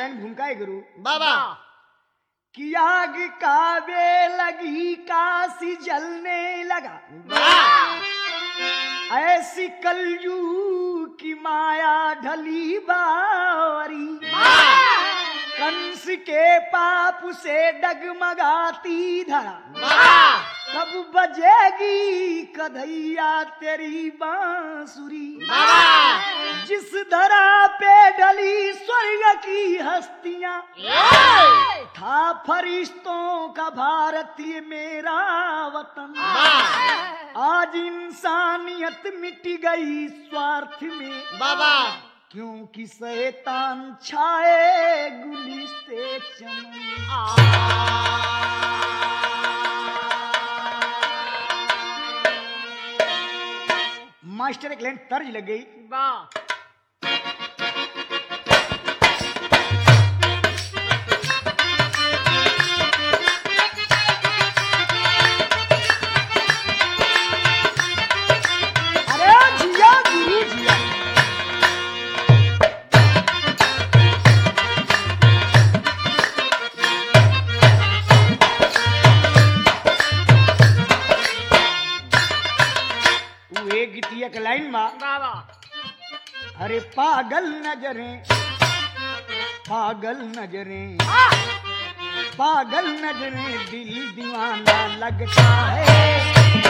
Line भूमिका है गुरु बाबा कि आग काबे लगी काशी जलने लगा, ऐसी कलयुग की माया ढली बावरी, कंस के पाप से डगमगाती धरा, कब बजेगी कन्हैया तेरी बांसुरी, जिस धरा पे डली स्वर्ग की हस्तियां, था फरिश्तों का भारतीय मेरा वतन, आज इंसानियत मिट गई स्वार्थ में बाबा, क्योंकि शैतान छाए गुलिस्ते चमन। मास्टर एक लाइन तर्ज लग गई, अरे जिया गुरु जिया। गीतिया के लाइन में अरे पागल नजरें पागल नजरें दिल दीवाना लगता है,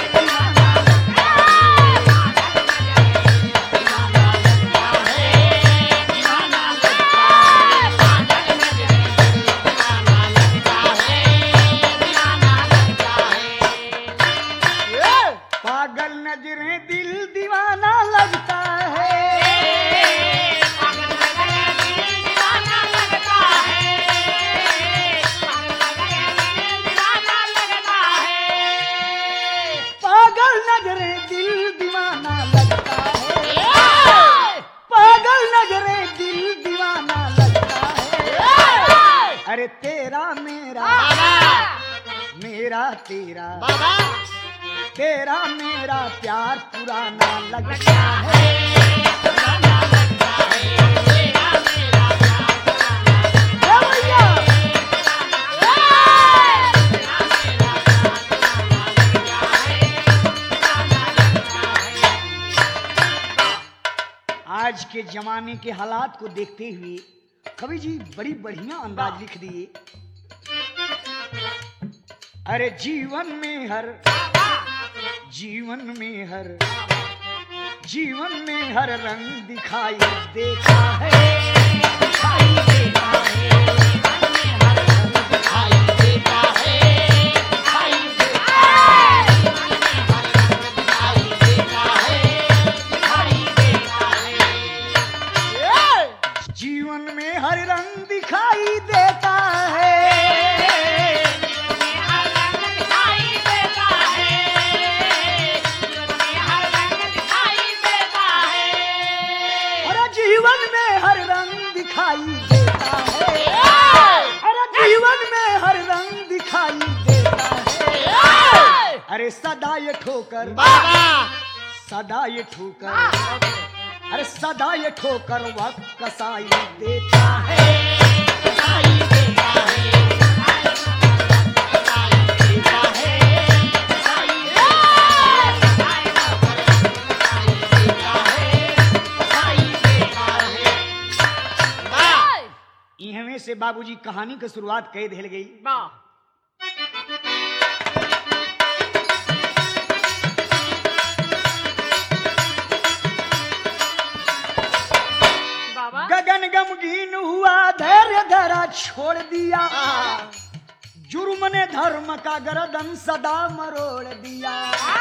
पागल नजरें दिल दीवाना लगता है, पागल नजरें दिल दीवाना लगता है, पागल नजरें दिल दीवाना लगता है, अरे तेरा मेरा मेरा तेरा तेरा मेरा प्यार पुराना लगता है, आज के जमाने के हालात को देखते हुए कवि जी बड़ी बढ़िया अंदाज लिख दिए। अरे जीवन में हर रंग दिखाई देता है, दिखाई देता है, हर रंग दिखाई देता है, दिखाई देता है, दिखाई देता है, दिखाई देता है, जीवन में हर रंग दिखाई देता है, जीवन में हर रंग दिखाई देता है, अरे जीवन में हर रंग दिखाई देता है, अरे सदा ये ठोकर अरे सदा ये ठोकर वक्त कसाई देता है, कसाई देता है, इहमे से बाबूजी कहानी की शुरुआत कह दिल गई। गगन गमगीन हुआ धैर्य धरा छोड़ दिया, जुर्म ने धर्म का गर्दन सदा मरोड़ दिया,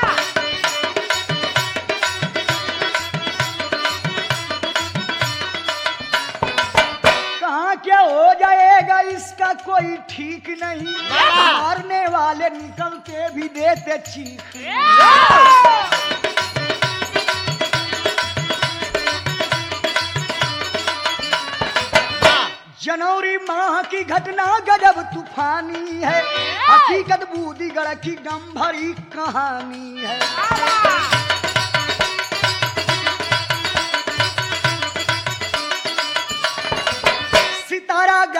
कहाँ क्या हो जाएगा इसका कोई ठीक नहीं, मारने वाले निकलते भी देते चीख, जनवरी माह की घटना गजब तूफानी है, हकीकत बूदीगढ़ की गम भरी कहानी है, सितारा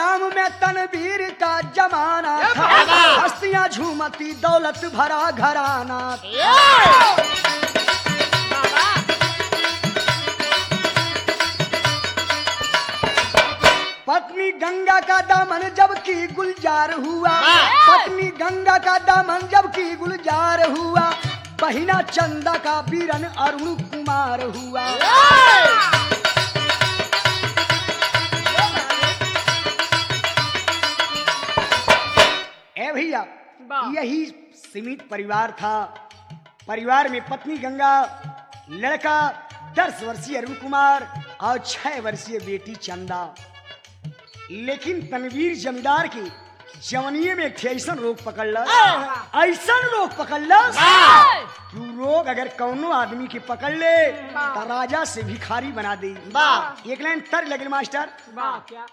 जमाना था, हस्तियां झूमती दौलत भरा घराना। पत्नी गंगा का दामन जब की गुलजार हुआ, पत्नी गंगा का दामन जब की गुलजार हुआ, बहिना चंदा का बीरन अरुण कुमार हुआ। ए भैया, यही सीमित परिवार था। परिवार में पत्नी गंगा, लड़का 10 वर्षीय अरुण कुमार और 6 वर्षीय बेटी चंदा। लेकिन तनवीर जमींदार की जवनिये में एक ऐसा रोग पकड़ ला, ऐसा रोग पकड़ ला कि रोग अगर कौनो आदमी के पकड़ ले तो राजा से भिखारी बना दे। एक लाइन तर लगे मास्टर। क्या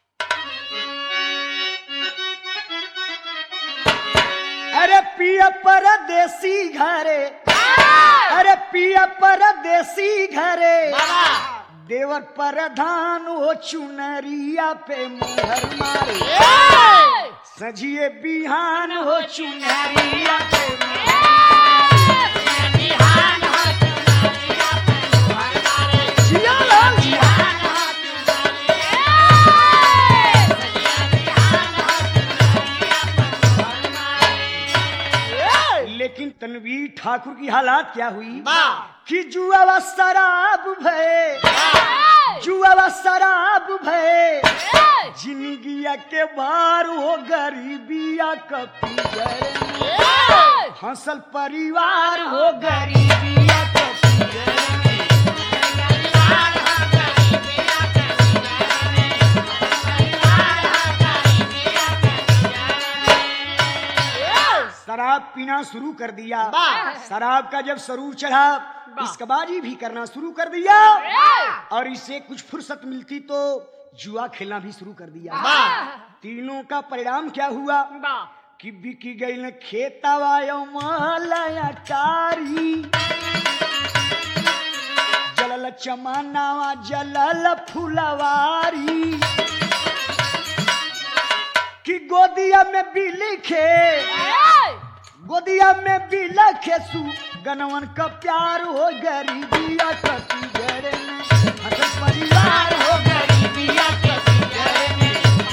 अरे पिया परदेसी घरे, अरे पिया परदेसी घरे, देवर प्रधान हो चुनरिया पे मुहर मारे, सजिए बिहान हो चुनरिया पे जिया लाल जिया। लेकिन तनवीर ठाकुर की हालात क्या हुई कि जुआ शराब भय, जुआ शराब भय, जिंदगिया के भार हो गरीबिया कपी जरे, हंसल परिवार हो गरीबिया कपी जरे। शराब पीना शुरू कर दिया। शराब का जब सरूर चढ़ा, इसकबाजी भी करना शुरू कर दिया और इसे कुछ फुर्सत मिलती तो जुआ खेलना भी शुरू कर दिया। तीनों का परिणाम क्या हुआ कि बिकी गई न खेतवा मालया टारी, जलल चमानावा जलल फुलवारी, कि गोदिया में भी लिखे, गोदिया में भी लखे सु गनवन का प्यार हो गरीबिया कटी जड़े में, हसन परिवार हो गरीबिया कटी जड़े में।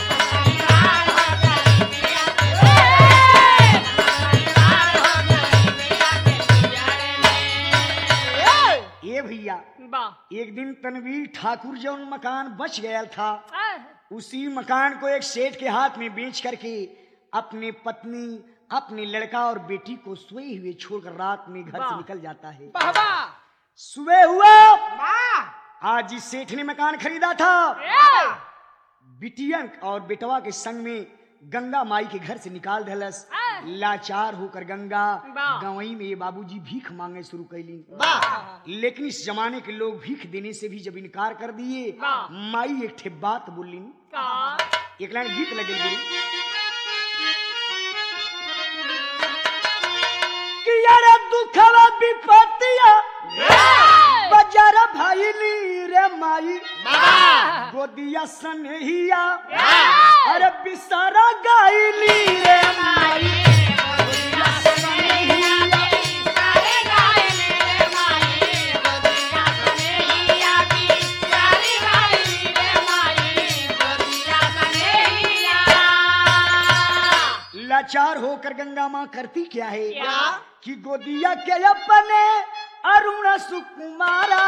ये भैया, एक दिन तनवीर ठाकुर जो मकान बच गया था, उसी मकान को एक सेठ के हाथ में बेच करके अपने पत्नी, अपने लड़का और बेटी को सोए हुए छोड़कर रात में घर से निकल जाता है। सुबह हुआ, आज इस सेठ ने मकान खरीदा था, बिटिया और बेटवा के संग में गंगा माई के घर से निकाल धलस। लाचार होकर गंगा गवई में ये बाबूजी भीख मांगे शुरू कैली। लेकिन इस जमाने के लोग भीख देने से भी जब इनकार कर दिए, माई एक ठे बात बोली। एक लाइन गीत लगे गुरु कि यार दुखवा विपत्तिया बजार भाईली रे माई, गोदिया सनहिया अरे बिसारा गाईली रे माई, लाचार होकर गंगा माँ करती क्या है कि गोदिया के अपने अरुण सुकुमारा,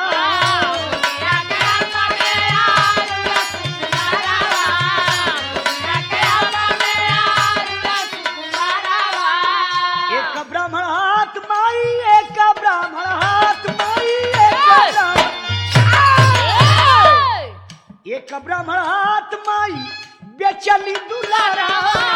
एक ब्राह्मण हाथ माई, एक ब्राह्मण हाथ माई, एक ब्राह्मण हाथ माई बेचली दुलारा,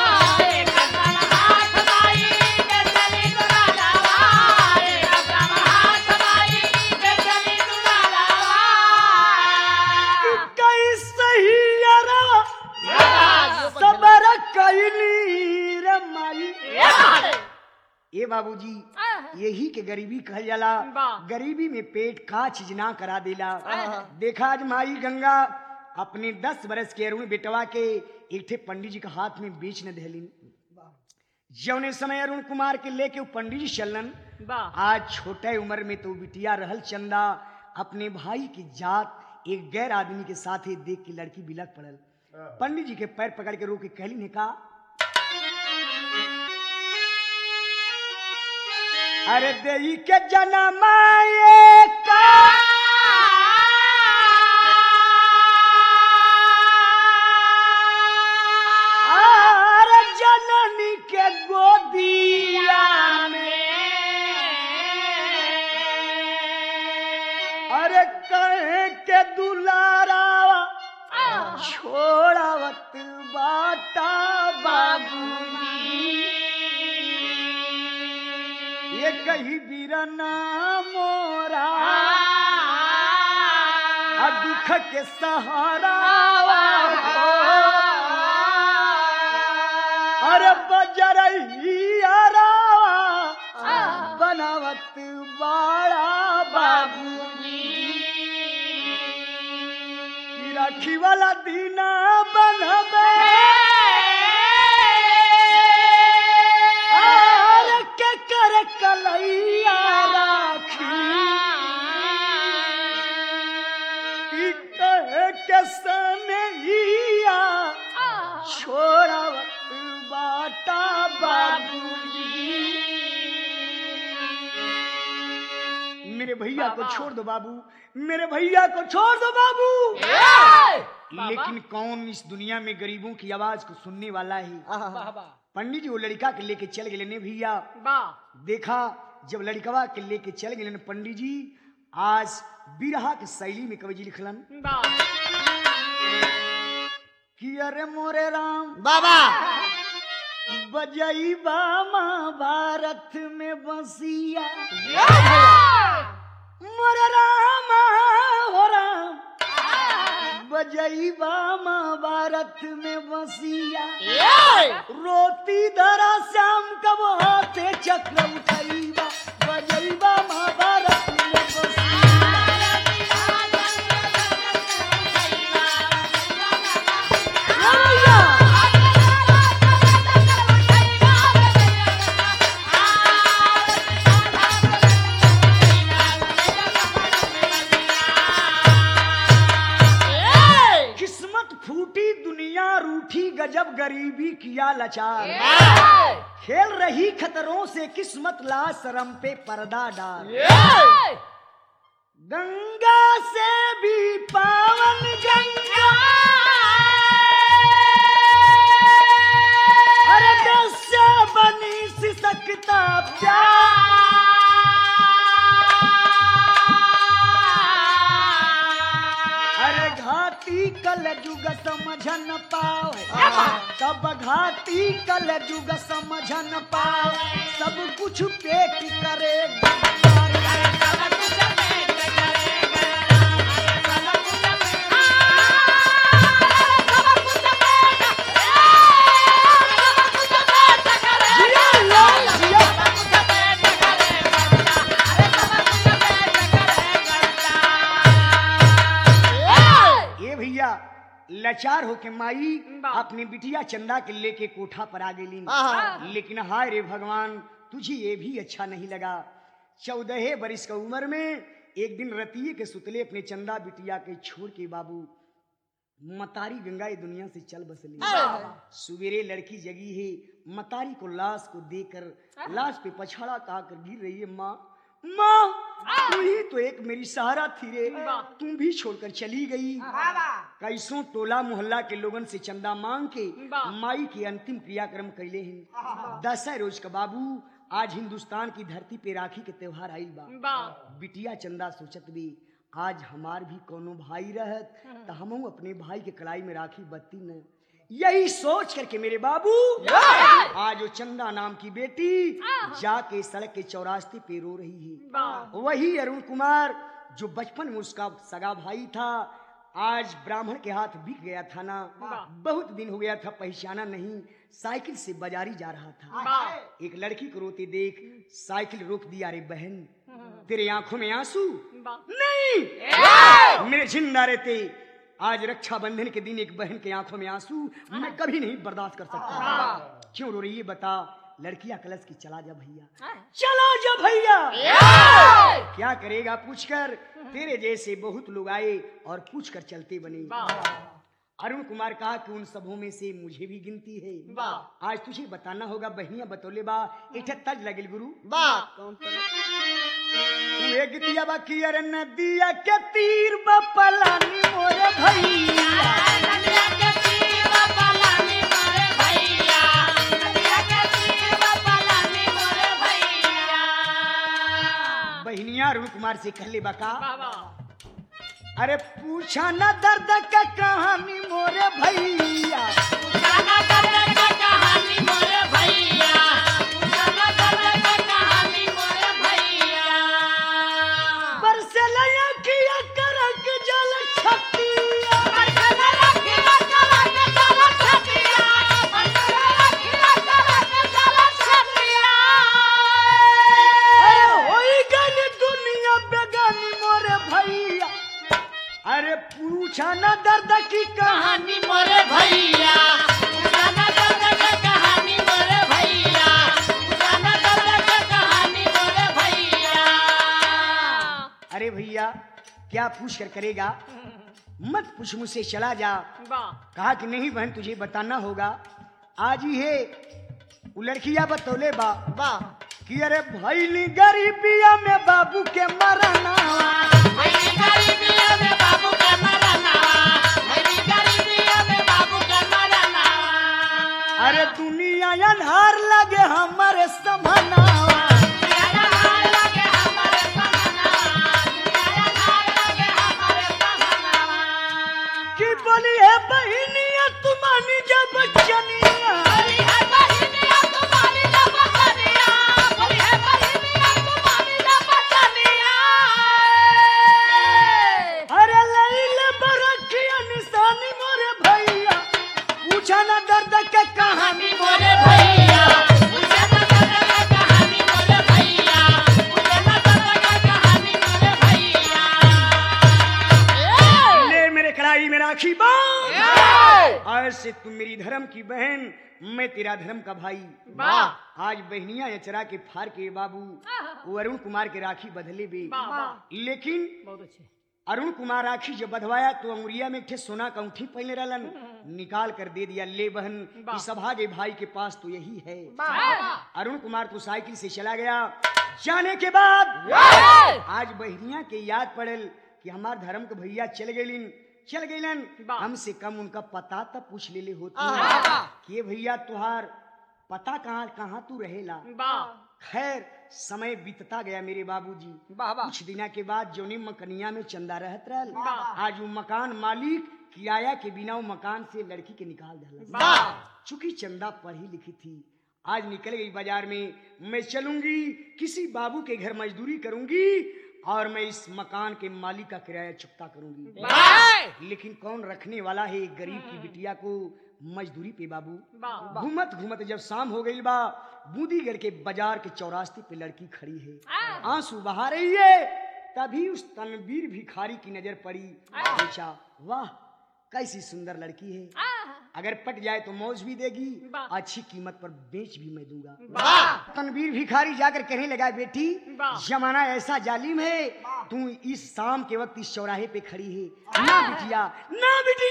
ये बाबूजी यही के गरीबी कहल जाला। गरीबी में पेट का चीज ना करा देला। देखा आज माई गंगा अपने 10 बरस के अरुण बेटवा के एक ठे पंडित जी के हाथ में बेच न देलिन। जौने समय अरुण कुमार के लेके पंडित जी चलन, आज छोटे उम्र में तो बिटिया रहल चंदा अपने भाई की जात एक गैर आदमी के साथ ही देख के लड़की बिलक पड़ल। पंडित जी के पैर पकड़ के रोक के कहली ने कहा, अरे देई के जनमाए का अरे जननी के गोदिया में अरे कहे के दुलारावा छोड़ावत बाटा बाबूजी, ये कही बीरना मोरा दुख के सहारा अरे बजरैया बनावत बाड़ा बाबूजी, राखी वाला दीना बनबे के कर कलैया राखी कहे के सनैया छोड़ावत बाटा बाबूजी, मेरे भैया को छोड़ दो बाबू, मेरे भैया को छोड़ दो बाबू। लेकिन कौन इस दुनिया में गरीबों की आवाज को सुनने वाला है? पंडित जी वो लड़का के लेके चल गए ने भैया। देखा जब लड़कवा के लेके चल गए पंडित जी, आज बिरहा के शैली में कवि जी लिखलन कि अरे मोरे राम बाबा बजैबा महाभारत में बसिया, मोरे राम हो राम बजैबा महाभारत में बसिया, रोती धरा श्याम कब हाथे चक्र उठैबा बजैबा महाभारत में बसिया। गजब गरीबी किया लाचार, खेल रही खतरों से किस्मत ला शर्म पे पर्दा डाल, गंगा से भी पावन गंगा अरे दस्या बनी सिसकता प्यार, अरे घाटी कल जुग समझ न पावे, तब घाटी कल जुग समझ न पावे, सब कुछ पेट करे लाचार होके माई अपनी बिटिया चंदा के लेके कोठा पर आ गई। लेकिन हाय रे भगवान तुझे ये भी अच्छा नहीं लगा। 14 बरिस की उम्र में एक दिन रतिये के सुतले अपने चंदा बिटिया के छोड़ के बाबू मतारी गंगा दुनिया से चल बसली। सुबेरे लड़की जगी है, मतारी को लाश को देकर लाश पे पछाड़ा कर गिर रही है। माँ माँ तू ही तो एक मेरी सहारा थी रे, तुम भी छोड़कर चली गई। कैसों टोला मोहल्ला के लोगन से चंदा मांग के माई के अंतिम क्रियाक्रम कैले हैं। 10 रोज का बाबू आज हिंदुस्तान की धरती पे राखी के त्योहार आइल बा। बिटिया चंदा सोचत भी आज हमार भी कोनो भाई रहत तो हम अपने भाई के कलाई में राखी बत्ती न। यही सोच करके मेरे बाबू आज वो चंदा नाम की बेटी जाके सड़क के चौरास्ते पे रो रही है। वही अरुण कुमार जो बचपन में उसका सगा भाई था, आज ब्राह्मण के हाथ बिक गया था ना, बहुत दिन हो गया था, पहचाना नहीं। साइकिल से बाजारी जा रहा था, एक लड़की को रोते देख साइकिल रोक दिया। अरे बहन तेरे आंखों में आंसू नहीं, मेरे जिंदा रहते आज रक्षाबंधन के दिन एक बहन के आंखों में आंसू मैं कभी नहीं बर्दाश्त कर सकता। क्यों रो रही है बता? लड़कियां कलश की चला जा भैया, चला जा भैया। क्या करेगा पूछकर, तेरे जैसे बहुत लोग आए और पूछकर चलते बने। अरुण कुमार कहा कि उन सबों में से मुझे भी गिनती है। आज तुझे बताना होगा। बहिया बतौले बा एक तज लगिल गुरु एक दिया बाकी अरे नदिया के तीर बपलानी मोरे भैया, नदिया के तीर बपलानी मोरे भैया, नदिया के तीर बपलानी मोरे भैया। बहनिया अरुण कुमार से कहले बका अरे पूछा न दर्द का कहानी मोरे भैया, पूछा न दर्द का कहानी मोरे भैया, पूछा न दर्द का कहानी मोरे भैया। बरसलया किया करक जल छतिया, बरसलया किया करक जल छतिया, बरसलया किया करक जल छतिया। अरे होई गई दुनिया बेगानी मोरे भैया, अरे पूछा न दर्द की कहानी मोरे भैया, पूछा न दर्द की कहानी मोरे भैया, पूछा न दर्द की कहानी मोरे भैया। अरे भैया क्या पूछ कर करेगा? मत पूछ मुझसे, चला जा। कहा कि नहीं बहन तुझे बताना होगा। आज ही है वो लड़किया बतौले बा कि अरे भैली गरीबिया में बाबू के मरना, भैली गरीबिया में बाबू के मरना, भैली गरीबिया में बाबू के मरना। अरे दुनिया अन्हार लगे हमारे समना, दुनिया अन्हार लगे हमारे समना, दुनिया अन्हार लगे हमारे समना। कि बोली है बहनिया तुम्हारी जब बचनिया, बोली है बहनिया तुम्हारी जब बचनिया, बोली है बहनिया तुम्हारी जब बचनिया। अरे लैले बरखिया निशानी मोरे भैया, पूछा न दर्द के कहानी मोरे भैया, पूछा न दर्द के कहानी मोरे भैया, पूछा न दर्द के कहानी मोरे भैया। ले मेरे कड़ाई में राखी बांध, आज से तुम मेरी धर्म की बहन, मैं तेरा धर्म का भाई। आज बहनिया यचरा के फार के बाबू वो अरुण कुमार के राखी बदले बे। लेकिन बहुत अच्छे अरुण कुमार राखी जब बधवाया तो अंगुरिया में एक ठे सोना का अंगूठी पहने रहलन, निकाल कर दे दिया। ले बहन इस सभागे भाई के पास तो यही है। अरुण कुमार तो साइकिल से चला गया। जाने के बाद आज बहनिया के याद पड़ल कि हमार धर्म के भैया चल गईलन, हमसे कम उनका पता तब पूछ ले होती कि भैया तुहार पता कहाँ तू रहेला। खैर समय बीतता गया मेरे बाबूजी। कुछ दिना के बाद जोनी मकनिया में चंदा रहत रहल, आज वो मकान मालिक किराया के बिना वो मकान से लड़की के निकाल दिया। चूंकि चंदा पढ़ी लिखी थी, आज निकल गई बाजार में, मैं चलूंगी किसी बाबू के घर मजदूरी करूंगी और मैं इस मकान के मालिक का किराया चुकता करूंगी। लेकिन कौन रखने वाला है एक गरीब की बिटिया को मजदूरी पे बाबू। घूमत घूमत जब शाम हो गई बा, बूंदीगढ़ के बाजार के चौरास्ते पे लड़की खड़ी है, आंसू बहा रही है। तभी उस तनवीर भिखारी की नजर पड़ी। पूछा वाह कैसी सुंदर लड़की है, अगर पट जाए तो मौज भी देगी, अच्छी कीमत पर बेच भी मैं दूंगा। तनवीर भिखारी जाकर कहने लगा बेटी जमाना ऐसा जालिम है, तू इस शाम के वक्त इस चौराहे पे खड़ी है। ना बिटिया ना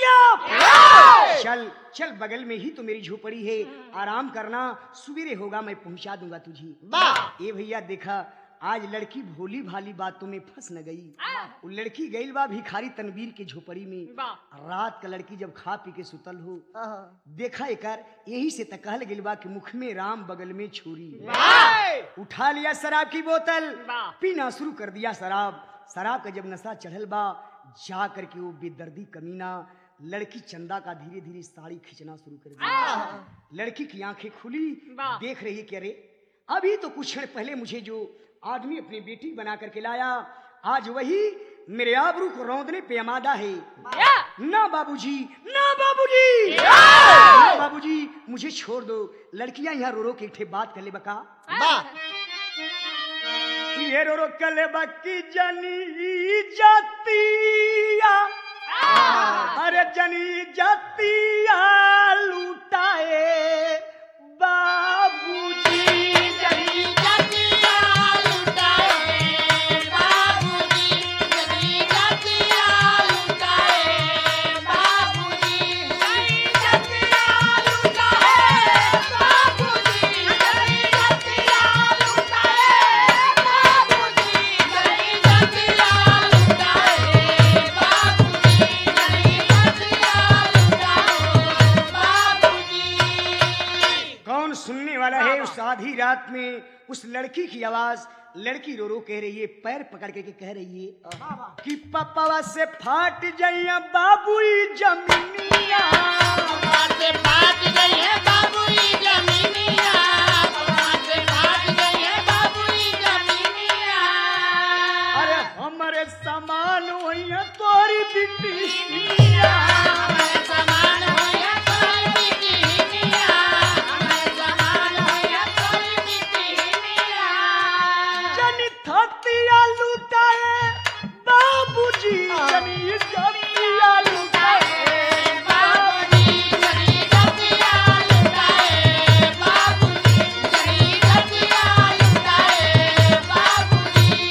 बिटिया, चल चल बगल में ही तो मेरी झोपड़ी है, आराम करना, सवेरे होगा मैं पहुंचा दूंगा तुझे। ए भैया देखा आज लड़की भोली भाली बातों में फंस न गई। वो लड़की गई बा भिखारी तनवीर के झोपड़ी में। रात का लड़की जब खा पी के सुतल हो, देखा एकर यही से तकहल गई बा कि मुख में राम बगल में छुरी। उठा लिया शराब की बोतल, पीना शुरू कर दिया शराब का जब नशा चढ़ल बा, जा करके वो बेदर्दी कमीना लड़की चंदा का धीरे धीरे साड़ी खींचना शुरू कर दिया। लड़की की आंखें खुली, देख रही कि अरे अभी तो कुछ क्षण पहले मुझे जो आदमी अपनी बेटी बना करके लाया, आज वही मेरे आबरू को रौंदने पे आमादा है। ना बाबूजी ना बाबूजी ना बाबूजी, मुझे छोड़ दो। लड़कियां यहाँ रो रो के एक बात कर ले बका, ये रो रो कर ले बाकी जानी जातिया अरे जनी जतिया लुटाए बाबूजी, जनी जतिया लुटाए बाबूजी, जनी जतिया लुटाए बाबूजी, जनी जतिया लुटाए बाबूजी, जनी जतिया लुटाए बाबूजी, जनी जतिया लुटाए बाबूजी, जनी जतिया लुटाए बाबूजी। कौन सुनने वाला है उस आधी रात में उस लड़की की आवाज? लड़की रो रो कह रही है, पैर पकड़ के कह रही है कि पप्पा से फाट जाइया बाबू जमीनिया, से फाट गई है बाबूई जमीनिया, से फाट गई है बाबूई जमीनिया। अरे हमारे सामान होइया तोरी बिटिया, हमारे समान होया तोरी बिटिनिया, हमारे समान होया तोरी बिटिनिया। जनी थतिया लुटाए बाबूजी, जनी थतिया लुटाए बाबूजी, जनी जतिया लुटाए बाबूजी, जनी जतिया लुटाए बाबूजी।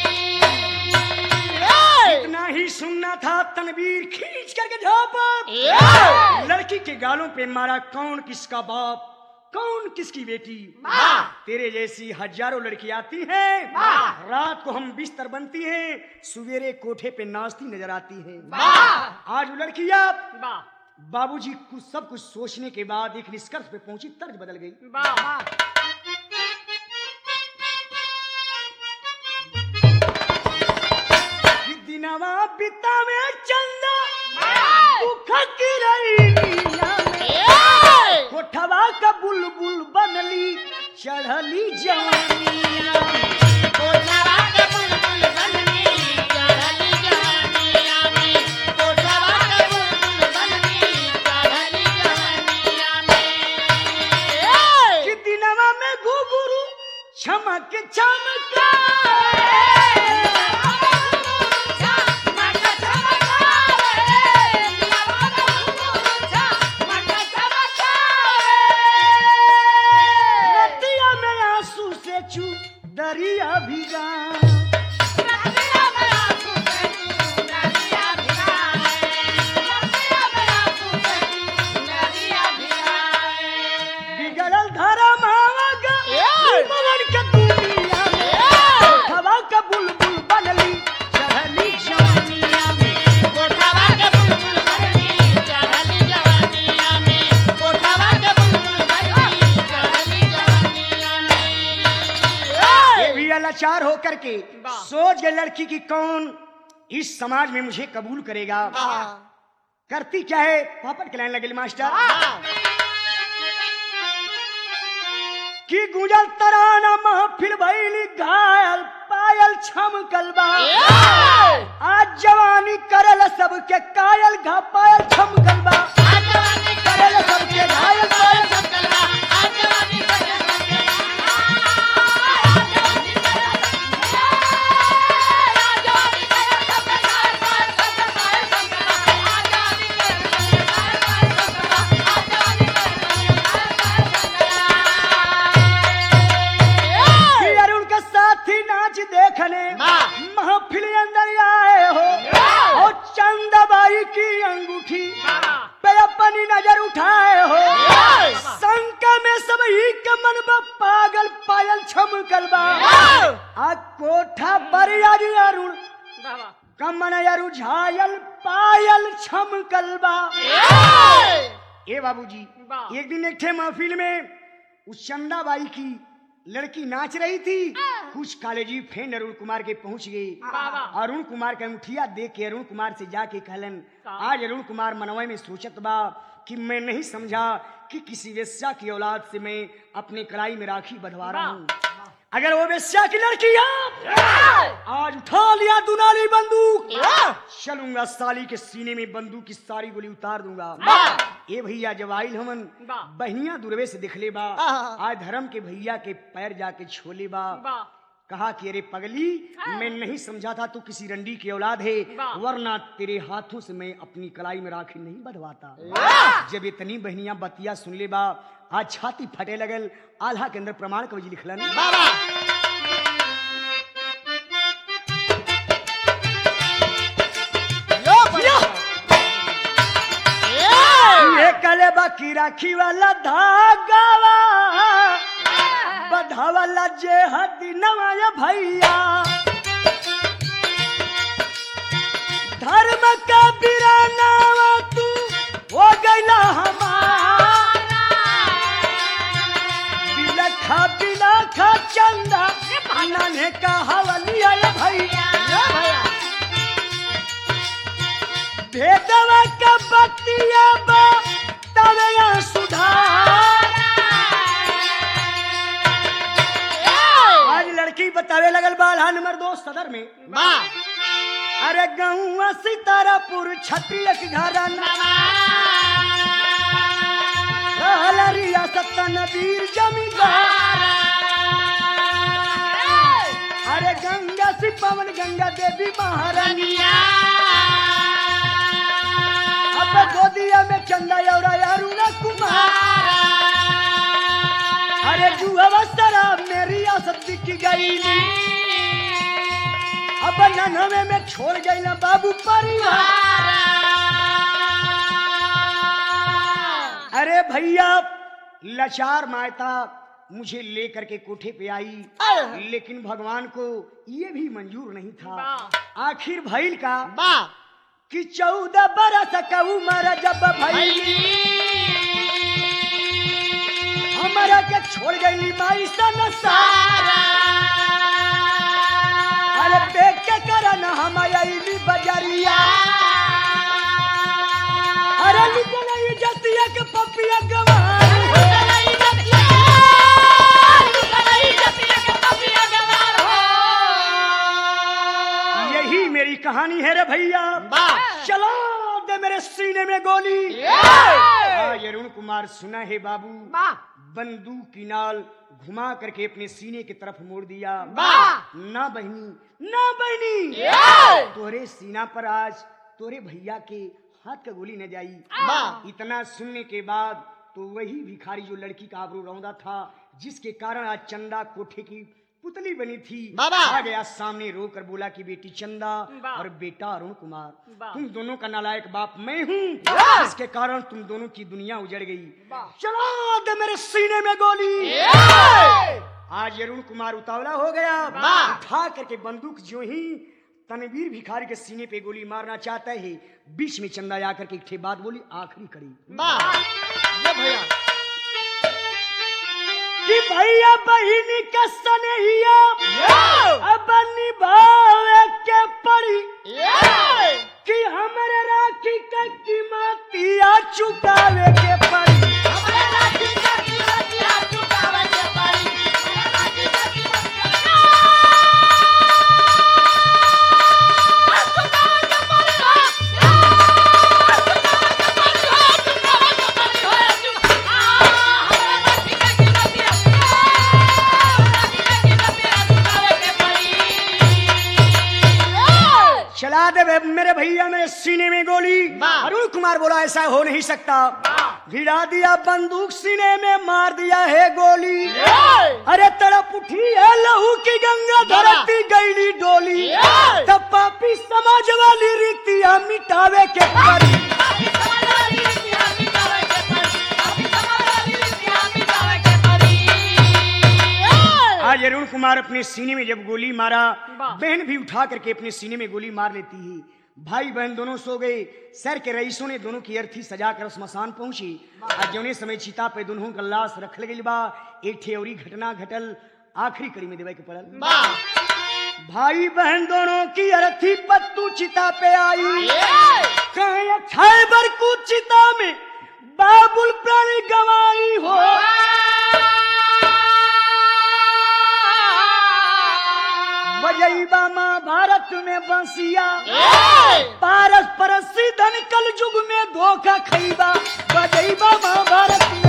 इतना ही सुनना था, तनवीर खींच करके झापा, लड़की के गालों पे मारा। कौन किसका बाप, कौन किसकी बेटी? तेरे जैसी हजारों लड़की आती हैं, रात को हम बिस्तर बनती हैं, सवेरे कोठे पे नाचती नजर आती हैं। आज वो लड़कियां बाबूजी कुछ सब कुछ सोचने के बाद एक निष्कर्ष पे पहुंची, तर्ज बदल गई। कि दिनवा बितावे चंदा दुख की रही नीला में, कोठवा का बुलबुल बनली चढ़ली जवानिया। कोठवा के बुलबुल बननी चढ़ली जवानिया में, कोठवा के बुलबुल बननी चढ़ली जवानिया में। कि दिनवा में घुघरू चमक चमका, रतिया में आंसू से चू दरिया भिगा। बिगड़ल धरा मावगा पवन के दुनिया में, हवा का बुलबुल बनली चढ़ली जवानिया में। कोठवा के बुलबुल बननी चढ़ली जवानिया में, कोठवा के बुलबुल बननी चढ़ली जवानिया में। ये भी लाचार होकर के सोच गए लड़की की कौन इस समाज में मुझे कबूल करेगा। करती क्या है, पापड़ के लाइन लगे मास्टर कि गुजल तराना महफिल भइली घायल पायल छमकल बा। आज जवानी करल सबके कायल घा पायल छमकल बा, करल सबके घायल पायल देखने महफिल अंदर आए हो, और चंदाबाई की अंगूठी पे अपनी नजर उठाए हो। शंका में सब ही के मन में पागल पायल छमकल बा। आ कोठा पर अरुण कमन अरु झायल पायल छमकल बा। ए बाबूजी, एक दिन एक थे महफिल में उस चंदाबाई की लड़की नाच रही थी। कुछ कॉलेजी फ्रेंड अरुण कुमार के पहुंच गए। अरुण कुमार का अंगूठिया देख के अरुण कुमार से जाके कहलन, आज अरुण कुमार मनवा में सोचत बा कि मैं नहीं समझा कि किसी वेश्या की औलाद से मैं अपने कलाई में राखी बंधवा रहा हूँ। अगर वो वेश्या की लड़की है, आज उठा लिया दुनाली बंदूक, चलूंगा साली के सीने में बंदूक की सारी गोली उतार दूंगा। ए भैया जब आइल हमन बहनिया दुर्वे से दिखले बा, आज धर्म के भैया के पैर जाके छोले बा। कहा कि अरे पगली, मैं नहीं समझा था तू किसी रंडी की औलाद है, वरना तेरे हाथों से मैं अपनी कलाई में राखी नहीं बंधवाता। जब इतनी बहनियां बतिया सुन ले बा, आज छाती फटे लगल। आल्हा के अंदर प्रमाण कवि लिखलन, ये कलेबा की राखी वाला धागावा बधावाला जे हदी नवाया भैया, धर्म का बिरानावा तू हो गईला हमारा, बिलखा चंदा नाने का हवलिया भैया, भेदवा का बतिया बा तवे सुधार। आज लड़की बतावे लगल बाला नंबर 2 सदर में, अरे गौवा सितारापुर छतिया के घराना, रियासत नबीर जमींदार, अरे गंगा सी पवन गंगा देवी महारानिया, अब गोदिया में चंदा और अरुणा कुमार, अरे जुआ शराब में रियासत बिक गई, अब नन्हे में छोड़ गई ना बाबू परिवार। अरे भैया, लाचार माता मुझे लेकर के कोठे पे आई, लेकिन भगवान को ये भी मंजूर नहीं था। आखिर भइल का कि 14 बरस का उम्र जब भइली, हमारा के छोड़ गई माई संसारा, अरे पेट के करन हम आईली बजरिया, अरे निकल जतिया के पपिया गवार, यही मेरी कहानी है रे भैया। चलो दे मेरे सीने में गोली। ये अरुण कुमार सुना है बाबू, बंदूक की नाल घुमा करके अपने सीने की तरफ मोड़ दिया। ना बहनी, ना बहनी, तोरे सीना पर आज तोरे भैया के हाथ का गोली न जाई। इतना सुनने के बाद तो वही भिखारी जो लड़की का आबरू रौंदा था, जिसके कारण आज चंदा कोठे की पुतली बनी थी, आ गया सामने रो कर बोला कि बेटी चंदा और बेटा अरुण कुमार, तुम दोनों का नालायक बाप मैं हूँ, जिसके कारण तुम दोनों की दुनिया उजड़ गई। चलो दे मेरे सीने में गोली। आज अरुण कुमार उतावला हो गया, उठा करके बंदूक जो ही तनवीर भिखारी के सीने पे गोली मारना चाहता है, बीच में चंदा आकर के एक बात बोली, आखिरी कड़ी भैया कि भैया बहिनी का सनहिया अब निभावे के पड़ी, कि हमरे राखी का कीमतिया चुकावे के पड़ी, हमारे राखी का कीमतिया चुकावे के पड़ी, चला दे मेरे भैया मेरे सीने में गोली। अरुण कुमार बोला ऐसा हो नहीं सकता, भिड़ा दिया बंदूक सीने में, मार दिया है गोली, अरे तड़प उठी है लहू की गंगा, धरती गईली डोली, तब पापी समाज वाली रीतियां मिटावे के पड़ी। आज अरुण कुमार अपने सीने में जब गोली मारा, बहन भी उठा करके अपने सीने में गोली मार लेती है। भाई बहन दोनों सो गए। शहर के रईसों ने दोनों की अर्थी सजा कर स्मशान पहुंची। आज जौने समय चिता पे दोनों का लाश रख गई बा, एक ठेवरी घटना घटल आखिरी कड़ी में देवे के पड़ल। भाई बहन दोनों की अर्थी पत्तू चिता पे आई, कहीं छाए बरकू चिता में बाबुल प्राणी गवाई हो। बजैबा महाभारत में बंसिया, पारस परसी धन कल युग में धोखा खैबा, बजैबा महाभारत में